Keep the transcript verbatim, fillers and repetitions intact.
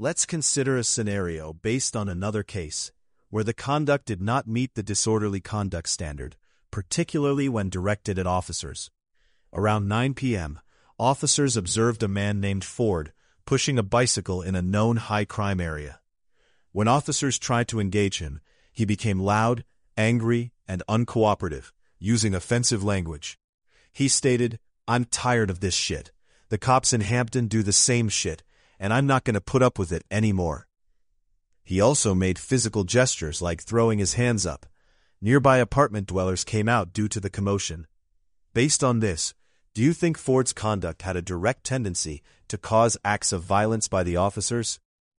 Let's consider a scenario based on another case, where the conduct did not meet the disorderly conduct standard, particularly when directed at officers. Around nine p m, officers observed a man named Ford pushing a bicycle in a known high-crime area. When officers tried to engage him, he became loud, angry, and uncooperative, using offensive language. He stated, "I'm tired of this shit. The cops in Hampton do the same shit, and I'm not going to put up with it anymore." He also made physical gestures like throwing his hands up. Nearby apartment dwellers came out due to the commotion. Based on this, do you think Ford's conduct had a direct tendency to cause acts of violence by the officers?